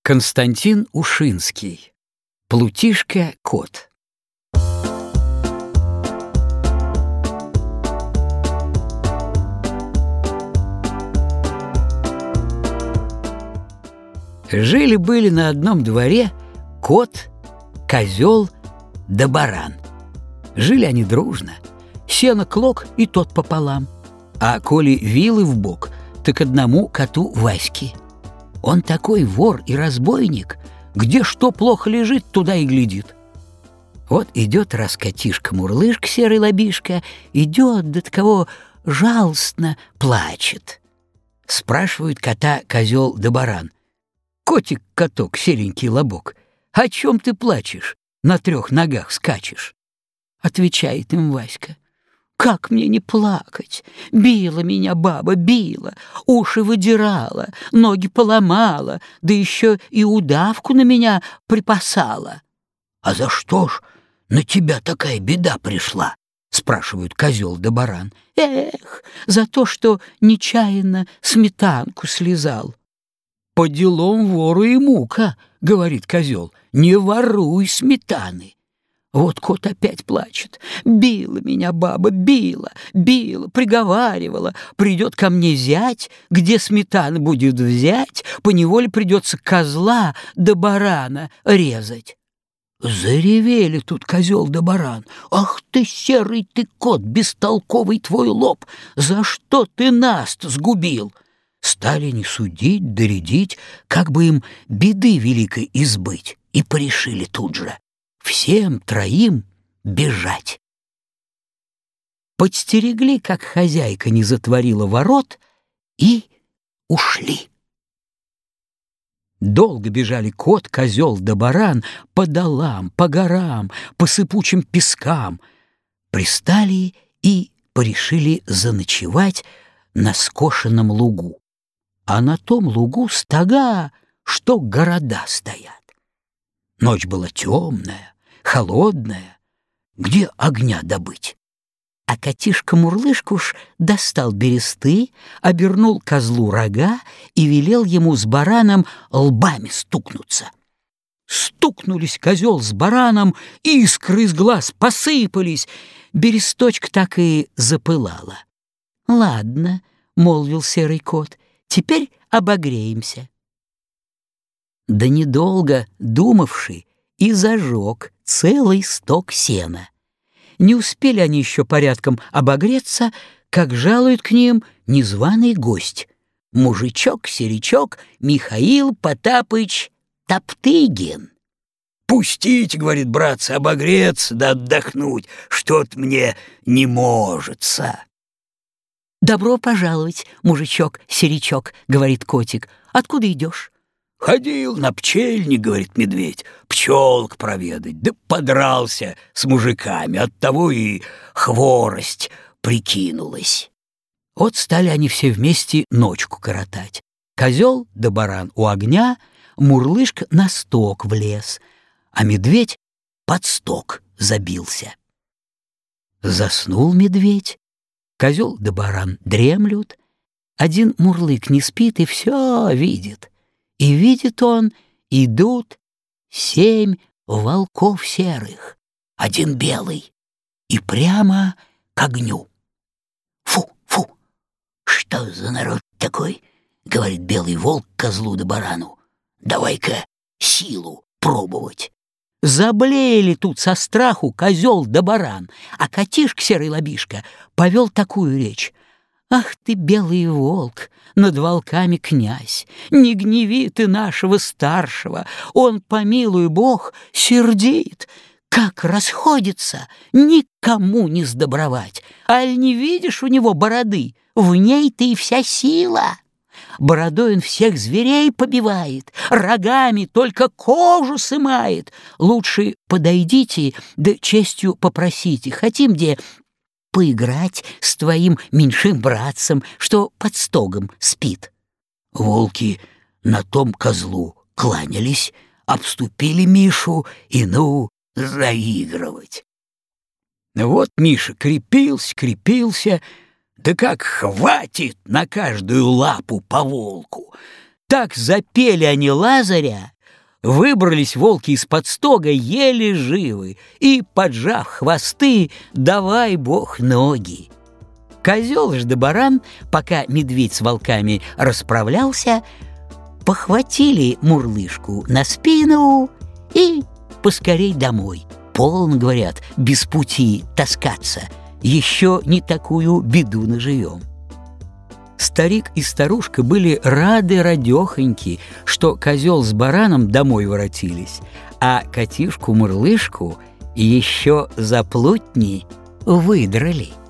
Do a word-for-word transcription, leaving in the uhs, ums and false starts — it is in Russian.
Константин Ушинский. Плутишка-кот. Жили-были на одном дворе кот, козел да баран. Жили они дружно. Сено клок и тот пополам. А коли вилы в бок, так одному коту Ваське. Он такой вор и разбойник, где что плохо лежит, туда и глядит. Вот идет раз котишка-мурлышка, серый лобишка, идет, да таково жалостно плачет. Спрашивают кота козел да баран: «Котик-каток, серенький лобок, о чем ты плачешь, на трех ногах скачешь?» Отвечает им Васька: «Как мне не плакать? Била меня баба, била, уши выдирала, ноги поломала, да еще и удавку на меня припасала». «А за что ж на тебя такая беда пришла?» — спрашивают козел да баран. «Эх, за то, что нечаянно сметанку слезал». «По делам вору и мука», — говорит козел, — «не воруй сметаны». Вот кот опять плачет. «Била меня баба, била, била, приговаривала. Придет ко мне зять, где сметана будет взять, поневоле придется козла да барана резать». Заревели тут козел да баран. «Ах ты, серый ты кот, бестолковый твой лоб! За что ты нас-то сгубил?» Стали не судить, доредить, как бы им беды великой избыть, и порешили тут же всем троим бежать. Подстерегли, как хозяйка не затворила ворот, и ушли. Долго бежали кот, козел да баран по долам, по горам, по сыпучим пескам. Пристали и порешили заночевать на скошенном лугу. А на том лугу стога, что города стоят. Ночь была темная, холодная, где огня добыть? А котишка-мурлышка уж достал бересты, обернул козлу рога и велел ему с бараном лбами стукнуться. Стукнулись козел с бараном, искры из глаз посыпались, бересточка так и запылала. «Ладно», — молвил серый кот, — «теперь обогреемся». Да недолго думавший и зажег целый сток сена. Не успели они еще порядком обогреться, как жалует к ним незваный гость — мужичок-серичок Михаил Потапыч Топтыгин. «Пустите, — говорит, — братцы, обогреться да отдохнуть, что-то мне не можется». «Добро пожаловать, мужичок-серичок, — говорит котик, — откуда идешь?» «Ходил на пчельник, — говорит медведь, — пчелок проведать, да подрался с мужиками, оттого и хворость прикинулась». Вот стали они все вместе ночку коротать. Козел да баран у огня, мурлышка на сток влез, а медведь под сток забился. Заснул медведь, козел да баран дремлют, один мурлык не спит и все видит. И видит он, идут семь волков серых, один белый, и прямо к огню. «Фу, фу, что за народ такой? — говорит белый волк козлу да барану. — Давай-ка силу пробовать». Заблеяли тут со страху козел да баран, а котишка серый лобишка повел такую речь: «Ах ты, белый волк, над волками князь, не гневи ты нашего старшего, он, помилуй бог, сердит, как расходится, никому не сдобровать. Аль не видишь у него бороды, в ней-то и вся сила. Бородой он всех зверей побивает, рогами только кожу сымает. Лучше подойдите, да честью попросите, хотим где поиграть с твоим меньшим братцем, что под стогом спит». Волки на том козлу кланялись, обступили Мишу и ну заигрывать. Вот Миша крепился, крепился, да как хватит на каждую лапу по волку. Так запели они Лазаря, Выбрались волки из-под стога еле живы и, поджав хвосты, давай бог ноги. Козел ж да баран, пока медведь с волками расправлялся, похватили Мурлышку на спину и поскорей домой. Полно, говорят, без пути таскаться, еще не такую беду наживем. Старик и старушка были рады радехоньки, что козел с бараном домой воротились, а котишку-мурлышку еще за плутни выдрали.